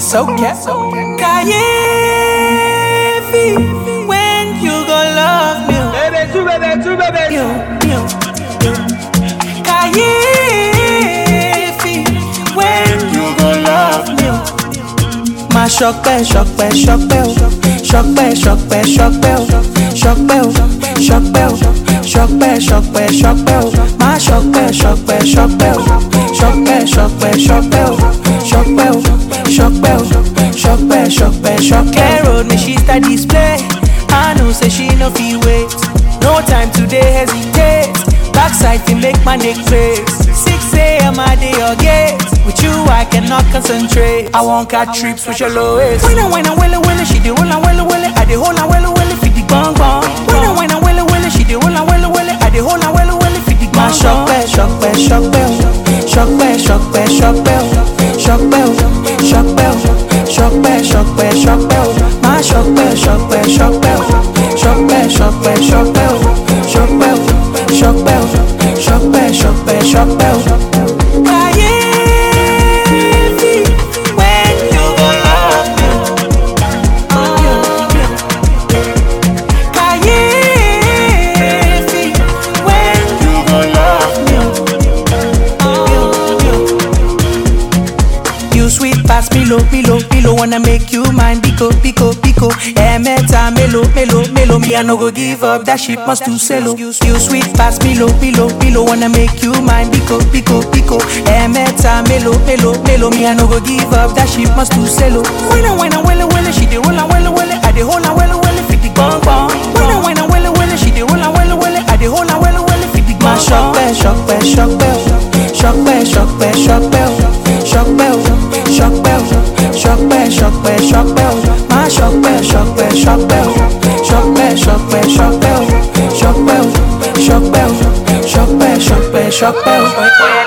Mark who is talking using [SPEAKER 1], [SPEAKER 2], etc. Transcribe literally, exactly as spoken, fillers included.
[SPEAKER 1] so yeah. Kayefi, when you gon' love me?
[SPEAKER 2] Baby, tu bébé, tu bébé.
[SPEAKER 1] You, you, you. Kayefi, when you gon' love me? Ma choque, choque, choque, choque, choque, choque, choque, choque, choque, choque, choque. Ma choque, choque, choque, choque, choque, choque, choque, choque, choque, choque, choque. Road me she start display. I know say she no fit wait. No time today hesitate. Backside fi make my neck face. six a.m. I dey your gate. With you I cannot concentrate. I won't catch trips with your lowest. When I when I well well she dey hold on well well. I dey hold on well well fi the gong gong. When I when I well well she dey hold on well well. I dey hold on well well fi the gong gong. Choc bell, choc bell, choc bell, choc bell, choc bell, choc bell, choc bell, choc bell, choc bell, choc bell, choc bell. My choc bell, choc bell, choc bell, choc bell, choc bell, choc bell, choc bell, choc bell, choc bell, choc bell, choc bell. Kayefi, when you gon' love me? Kayefi, when you gon' love me? You sweet pass Milo, Milo, Milo. Wanna make you mine, Pico, Pico, Pico. Emeta, Melo, Melo, Melo. Me I no go give up, that shit must do cello. You sweet pass Milo, Milo, Milo. Wanna make you mine, Pico, Pico, Pico. Emeta, Melo, Melo, Melo. Me I no go give up, that shit must do cello. When I when I well well, she dey hold on well well. I dey hold on well well, fit the gong gong. When I when I well well, she dey hold on well well. I dey hold on well well, fit the gong gong. Choc bell, choc bell, choc bell, choc bell, choc bell, choc bell, choc bell, choc bell, choc bell, choc bell, choc bell. My choc bell, choc bell, choc bell, choc bell, choc bell, choc bell, choc bell, choc bell, choc bell, choc bell, choc bell, choc bell.